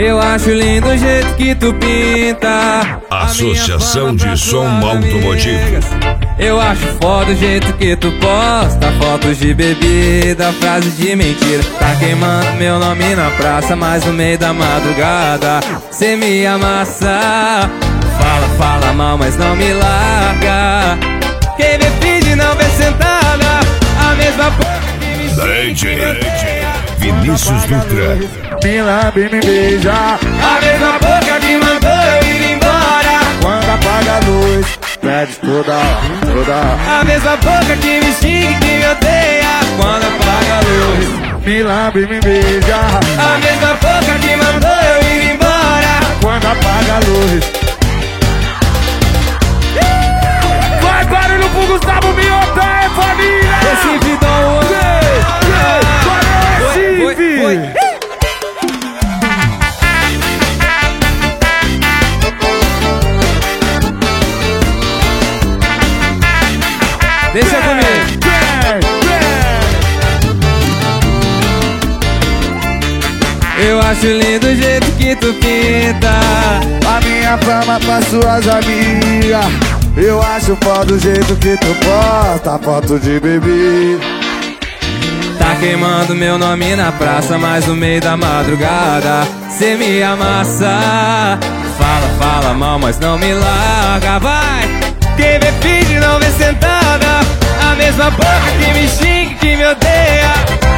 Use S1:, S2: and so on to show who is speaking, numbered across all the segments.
S1: Eu acho lindo o jeito que tu pinta.
S2: Associação de Som Automotivo.
S1: Eu acho foda o jeito que tu posta fotos de bebida, frases de mentira. Tá queimando meu nome na praça, mas no meio da madrugada cê me amassa. Fala mal, mas não me larga. Quem me pede não vê sentada. A mesma boca que me
S2: DJ Vinícius Dutra.
S3: Me lambe, me beija.
S1: A mesma boca que mandou eu ir embora.
S3: Quando apaga a luz, pede toda.
S1: A mesma boca que me xinga e que me odeia. Quando apaga a luz.
S3: Me lambe, me beija.
S1: A mesma boca que mandou eu ir embora.
S3: Quando apaga a luz. Vai barulho pro Gustavo Miota, é família!
S1: Recife Dom
S3: Recife!
S1: Deixa comigo. Eu acho lindo o jeito que tu pinta.
S3: A minha fama pra suas amigas. Eu acho foda o jeito que tu posta foto de bebê.
S1: Tá queimando meu nome na praça, mas no meio da madrugada cê me amassa. Fala mal, mas não me larga. Vai! Quem vê pede não vê sentada. A mesma boca que me xinga e que me odeia.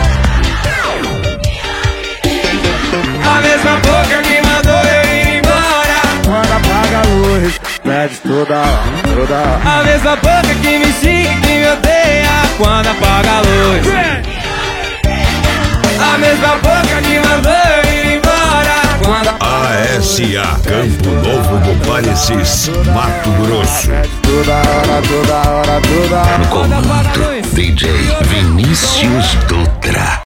S1: A mesma boca que mandou eu ir embora.
S3: Quando apaga a luz, pede toda.
S1: A mesma boca que me xinga e que me odeia. Quando apaga a luz. A mesma boca que mandou eu ir embora. Quando
S2: ASA Campo Novo do Parecis, Mato Grosso.
S3: Toda hora.
S4: No comando, DJ Vinícius Dutra.